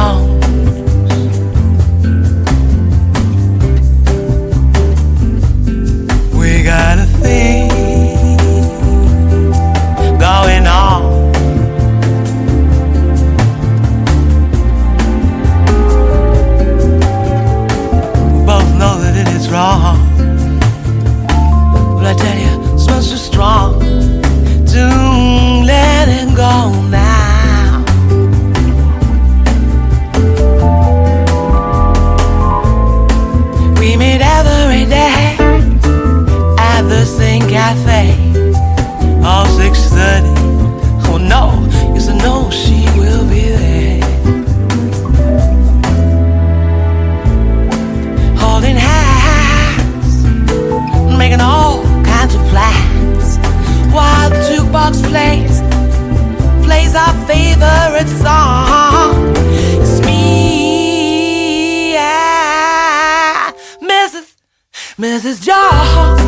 Jones. We got a thing going on. We both know that it is wrong, but I tell you, it smells so strong. Don't let it go now. We meet every day at the same cafe, all 6:30. Oh no, yes I know she will be there, holding hands, making all kinds of plans, while the jukebox plays our favorite song. It's me, Mrs. Jones.